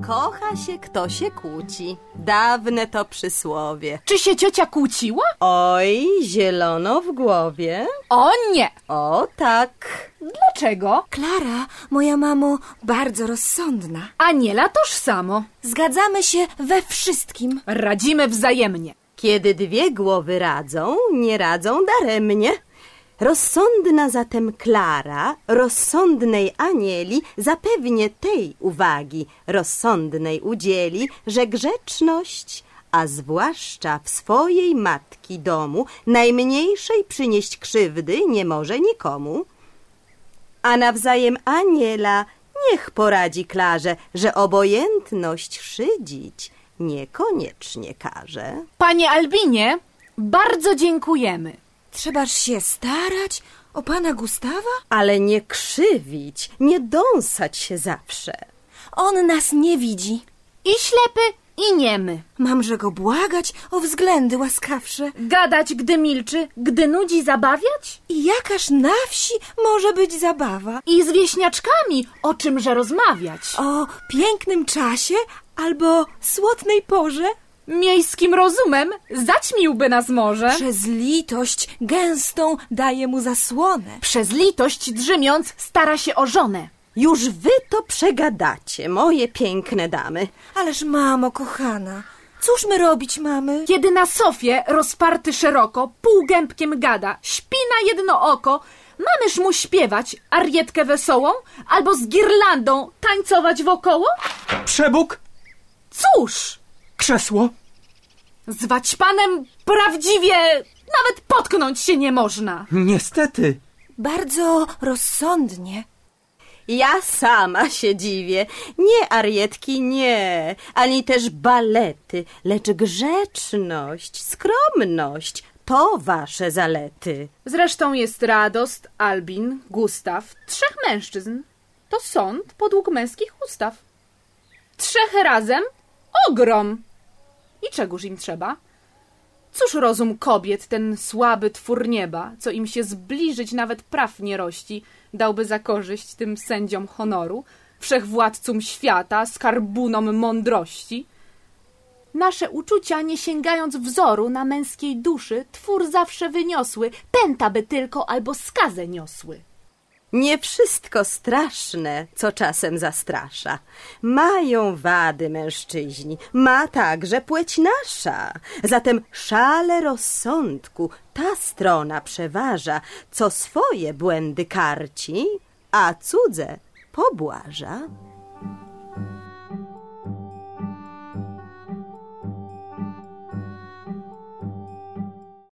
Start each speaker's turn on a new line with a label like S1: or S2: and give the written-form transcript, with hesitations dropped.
S1: kocha się, kto się kłóci. Dawne to przysłowie.
S2: Czy się ciocia kłóciła?
S1: Oj, zielono w głowie.
S2: O nie!
S1: O tak.
S2: Dlaczego?
S3: Klara, moja mamo, bardzo rozsądna.
S2: Aniela toż samo.
S3: Zgadzamy się we wszystkim.
S2: Radzimy wzajemnie.
S1: Kiedy dwie głowy radzą, nie radzą daremnie. Rozsądna zatem Klara, rozsądnej Anieli zapewnie tej uwagi rozsądnej udzieli, że grzeczność, a zwłaszcza w swojej matki domu, najmniejszej przynieść krzywdy nie może nikomu. A nawzajem Aniela niech poradzi Klarze, że obojętność szydzić niekoniecznie każe.
S2: Panie Albinie, bardzo dziękujemy.
S3: Trzebaż się starać o pana Gustawa?
S1: Ale nie krzywić, nie dąsać się zawsze.
S3: On nas nie widzi.
S2: I ślepy, i niemy.
S3: Mamże go błagać o względy łaskawsze.
S2: Gadać, gdy milczy, gdy nudzi zabawiać?
S3: I jakaż na wsi może być zabawa?
S2: I z wieśniaczkami o czymże rozmawiać?
S3: O pięknym czasie albo słodnej porze?
S2: Miejskim rozumem zaćmiłby nas może.
S3: Przez litość gęstą daje mu zasłonę.
S2: Przez litość drzemiąc stara się o żonę.
S1: Już wy to przegadacie, moje piękne damy.
S3: Ależ mamo kochana, cóż my robić mamy?
S2: Kiedy na sofie, rozparty szeroko, półgębkiem gada, śpi na jedno oko, mamyż mu śpiewać arietkę wesołą, albo z girlandą tańcować wokoło?
S4: Przebóg,
S2: Cóż,
S4: krzesło.
S2: zwać panem prawdziwie nawet potknąć się nie można.
S4: Niestety.
S3: Bardzo rozsądnie.
S1: Ja sama się dziwię. Nie arietki, nie, ani też balety, lecz grzeczność, skromność to wasze zalety.
S2: Zresztą jest Radost, Albin, Gustaw, 3 mężczyzn. To sąd podług męskich ustaw. 3 razem ogrom. I czegóż im trzeba? Cóż rozum kobiet, ten słaby twór nieba, co im się zbliżyć nawet praw nie rości, dałby za korzyść tym sędziom honoru, wszechwładcom świata, skarbunom mądrości? Nasze uczucia, nie sięgając wzoru na męskiej duszy, twór zawsze wyniosły, pęta by tylko albo skazę niosły.
S1: Nie wszystko straszne, co czasem zastrasza. Mają wady mężczyźni, ma także płeć nasza. Zatem szale rozsądku ta strona przeważa, co swoje błędy karci, a cudze pobłaża.